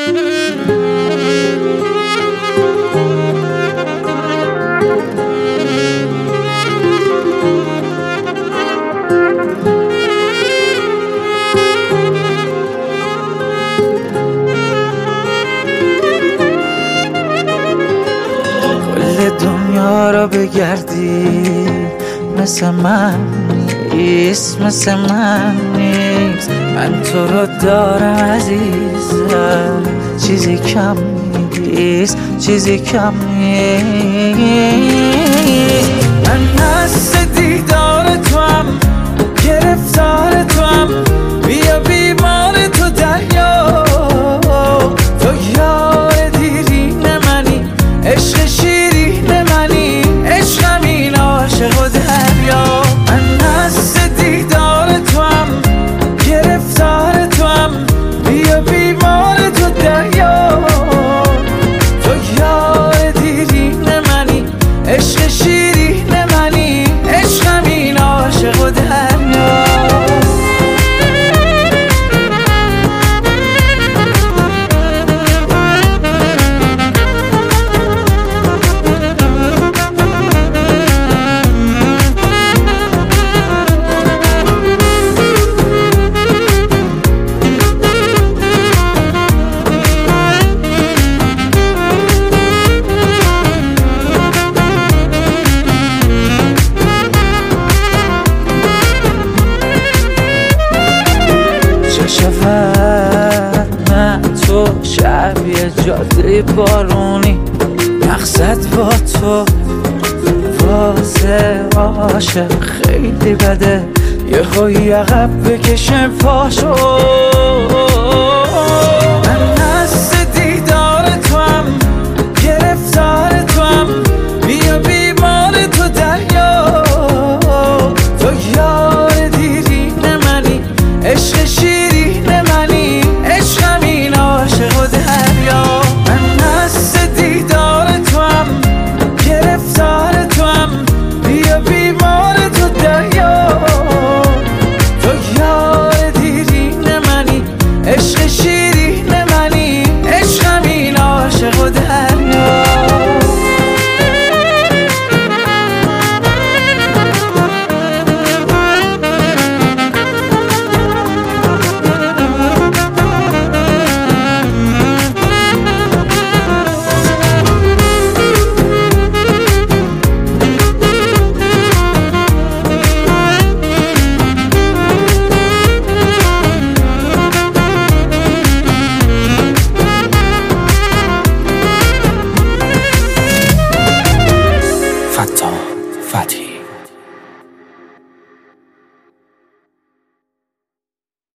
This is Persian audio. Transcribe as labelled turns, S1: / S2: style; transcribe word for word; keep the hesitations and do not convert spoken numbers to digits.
S1: دنیا را بگردی مثل من نیست، مثل من نیست. من تو رو دارم عزیزم، چیزی کم نیست، چیزی کم نیست. من هست دیدار تو هم، گرفتار تو هم، بیا بیمار تو دریا. تو یار دیرین منی، عشق شیرین منی، عشقم این عاشق و دریا. من هست دیدار تو هم، گرفتار تو هم، بیا بیمار تو دریا. تو یار دیرین منی، عشق شیرین منی، عشقم این عاشق و دریا. من تو شبیه جاده بارونی، مقصد با تو واسه عاشق خیلی بده. یه خوی عقب بکشم پاشو. من هست دیدار تو هم، گرفتار تو هم، بیا بیمار تو دریا. تو یار دیرین منی، عشق شیرین منی، عشقم این عاشق و دریا. من هست دیدار تو هم، گرفتار تو هم، بیا بیمار تو دریا. تو یار دیرین منی، عشق شیرین منی، عشقم این عاشق و دریا.
S2: فتاح فتحی